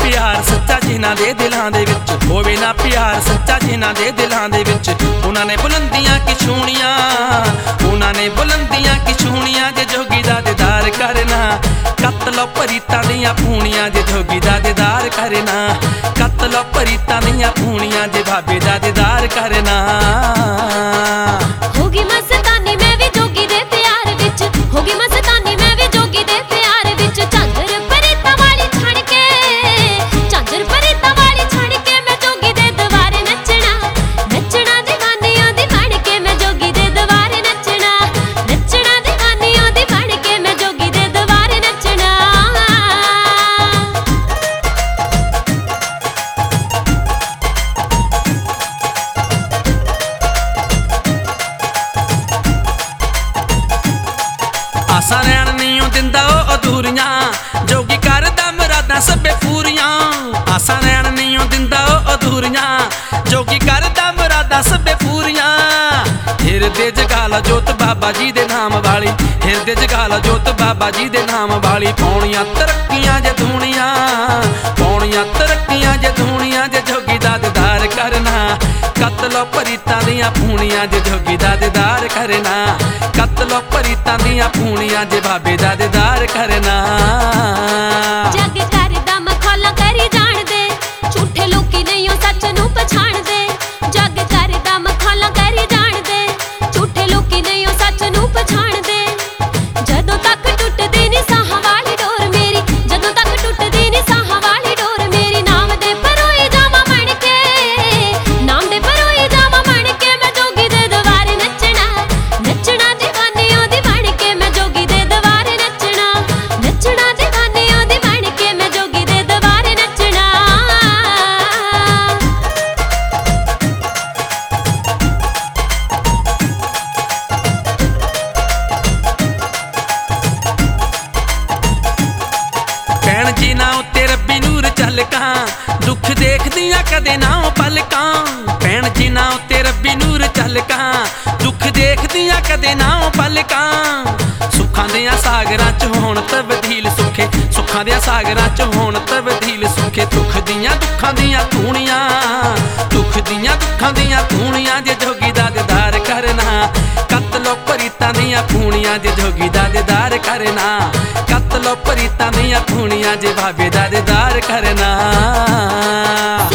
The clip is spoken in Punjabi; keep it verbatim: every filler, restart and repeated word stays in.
ਪਿਆਰ ਸੱਚਾ ਜਿਨ੍ਹਾਂ ਦੇ ਦਿਲਾਂ ਦੇ ਵਿੱਚ, ਹੋਵੇ ਨਾ ਪਿਆਰ ਸੱਚਾ ਜਿਨ੍ਹਾਂ ਦੇ ਦਿਲਾਂ ਦੇ ਵਿੱਚ। ਉਹਨਾਂ ਨੇ ਬੁਲੰਦੀਆਂ ਕੀ ਛੂਣੀਆਂ, ਉਹਨਾਂ ਨੇ ਬੁਲੰਦੀਆਂ ਕੀ ਛੂਣੀਆਂ, ਜੇ ਜੋਗੀ ਦਾ ਦੀਦਾਰ ਕਰਨਾ ਕੱਤ ਲਓ ਪਰੀਤਾਂ ਦੀਆਂ ਪੂਣੀਆਂ, ਜੇ ਜੋਗੀ ਦਾ ਦੀਦਾਰ ਕਰਨਾ ਕੱਤ ਲਓ ਪਰੀਤਾਂ ਦੀਆਂ ਪੂਣੀਆਂ, ਜੇ ਬਾਬੇ ਦਾ ਦੀਦਾਰ ਕਰਨਾ। ਹੋਗੀ ਮਸਤਾਨੀ ਮੈਂ ਵੀ ਜੋਗੀ ਦੇ ਪਿਆਰ ਵਿੱਚ, ਹੋਗੀ ਮਸਤਾਨੀ ਮੈਂ ਵੀ ਜੋਗੀ ਦੇ ਪਿਆਰ ਵਿੱਚ। ਝਾਂਜਰ ਪਰੀਤਾਂ ਵਾਲੀ ਛਣ ਕੇ, ਝਾਂਜਰ ਪਰੀਤਾਂ ਵਾਲੀ ਛਣ ਕੇ ਮੈਂ ਜੋਗੀ ਦੇ ਦੁਆਰੇ ਨੱਚਣਾ, ਨੱਚਣਾ ਦੀਵਾਨੀਆਂ ਦੀ ਬਣ ਕੇ ਮੈਂ ਜੋਗੀ ਦੇ ਦੁਆਰੇ ਨੱਚਣਾ, ਨੱਚਣਾ ਦੀਵਾਨੀਆਂ ਦੀ ਬਣ ਕੇ ਮੈਂ ਜੋਗੀ ਦੇ ਦੁਆਰੇ ਨੱਚਣਾ। ਆਸਾਂ ਰਹਿਣ ਨਹੀਂ ਓ ਦਿੰਦਾ ਉਹ ਅਧੂਰੀਆਂ, ਜੋਗੀ ਕਰਦਾ ਮੁਰਾਦਾਂ ਸਭੇ ਪੂਰੀਆਂ। ਆਸਾਂ ਰਹਿਣ ਨਹੀਂ ਓ ਦਿੰਦਾ ਉਹ ਅਧੂਰੀਆਂ, ਜੋਗੀ ਕਰਦਾ ਮੁਰਾਦਾਂ ਸਭੇ ਪੂਰੀਆਂ। ਹਿਰਦੇ ਜਗਾ ਲਾ ਜੋਤ ਬਾਬਾ ਜੀ ਦੇ ਨਾਮ ਵਾਲੀ, ਹਿਰਦੇ ਜਗਾ ਲਾ ਜੋਤ ਬਾਬਾ ਜੀ ਦੇ ਨਾਮ ਵਾਲੀ। ਪਾਉਣੀਆਂ ਤਰੱਕੀਆਂ ਜੇ ਧੂਣੀਆਂ, ਪਾਉਣੀਆਂ ਤਰੱਕੀਆਂ ਜੇ ਧੂਣੀਆਂ, ਜੇ ਜੋਗੀ ਦਾ ਦੀਦਾਰ ਕਰਨਾ ਕੱਤ ਲਓ ਪਰੀਤਾਂ ਦੀਆਂ ਪੂਣੀਆਂ, ਜੇ ਜੋਗੀ ਦਾ ਦੀਦਾਰ ਕਰਨਾ ਕੱਤ ਲਓ ਪਰੀਤਾਂ ਦੀਆਂ ਪੂਣੀਆਂ, ਜੇ ਬਾਬੇ ਦਾ ਦੀਦਾਰ ਕਰਨਾ। ਜੱਗ ਕਰਦਾ ਮਖੌਲਾਂ ਕਰੀ ਜਾਣਦੇ, ਝੂਠੇ ਲੋਕੀ ਨਹੀਂ ਉਹ ਸੱਚ ਨੂੰ ਪਛਾਣਦੇ। ਜੱਗ ਕਰਦਾ ਮਖੌਲਾਂ ਕਰੀ ਜਾਣਦੇ, ਝੂਠੇ ਲੋਕੀ ਨਹੀਂ ਉਹ ਸੱਚ ਨੂੰ ਪਛਾਣਦੇ। ਜਦੋਂ ਤੱਕ ਟੁੱਟਦੀ ਨੀ ਸਾਹਾਂ ਵਾਲੀ ਡੋਰ ਮੇਰੀ, ਜਦੋਂ ਤੱਕ ਟੁੱਟਦੀ ਨੀ ਸਾਹਾਂ ਵਾਲੀ ਡੋਰ ਮੇਰੀ। ਨਾਮ ਦੇ ਪਰੋਈ ਜਾਵਾਂ ਬਣ ਕੇ, ਨਾਮ ਦੇ ਪਰੋਈ ਜਾਵਾਂ ਬਣ ਕੇ ਮੈਂ ਜੋਗੀ ਦੇ ਦੁਆਰੇ ਨੱਚਣਾ, ਨੱਚਣਾ ਦੀਵਾਨੀਆਂ ਦੀ ਬਣ ਕੇ ਮੈਂ ਜੋਗੀ ਦੇ ਦੁਆਰੇ ਨੱਚਣਾ, ਨੱਚਣਾ ਦੀਵਾਨੀਆਂ ਦੀ ਬਣ ਕੇ ਮੈਂ ਜੋਗੀ ਦੇ ਦੁਆਰੇ ਨੱਚਣਾ। ਭੈਣ ਜੀ ਨਾ ਉੱਤੇ ਰੱਬੀ ਨੂਰ ਝਲਕਾਂ, ਦੁੱਖ ਦੇਖਦੀਆਂ ਕਦੇ ਨਾ ਉਹ ਪਲਕਾਂ। ਭੈਣ ਜੀ ਨਾ ਉੱਤੇ ਰੱਬੀ ਨੂਰ ਝਲਕਾਂ, ਦੁੱਖ ਦੇਖਦੀਆਂ ਕਦੇ ਨਾ ਉਹ ਪਲਕਾਂ। ਸੁੱਖਾਂ ਦੀਆਂ ਸਾਗਰਾਂ ਚ ਹੋਣ ਤਬਦੀਲ ਸੁੱਖੇ, ਸੁੱਖਾਂ ਦੀਆਂ ਸਾਗਰਾਂ ਚ ਹੋਣ ਤਬਦੀਲ ਸੁੱਖੇ। ਦੁੱਖ ਦੀਆਂ ਦੁੱਖਾਂ ਦੀਆਂ ਧੂਣੀਆਂ, ਦੁੱਖ ਦੀਆਂ ਦੁੱਖਾਂ ਦੀਆਂ ਧੂਣੀਆਂ, ਜੇ ਜੋਗੀ ਦਾ ਦੀਦਾਰ ਕਰਨਾ ਕੱਤ ਲਓ ਪਰੀਤਾਂ ਦੀਆਂ ਪੂਣੀਆਂ, ਜੇ ਜੋਗੀ ਦਾ ਦੀਦਾਰ ਕਰਨਾ ਕੱਤ ਲਓ ਪਰੀਤਾਂ ਦੀਆਂ ਪੂਣੀਆਂ, ਜੇ ਬਾਬੇ ਦਾ ਦੀਦਾਰ ਕਰਨਾ।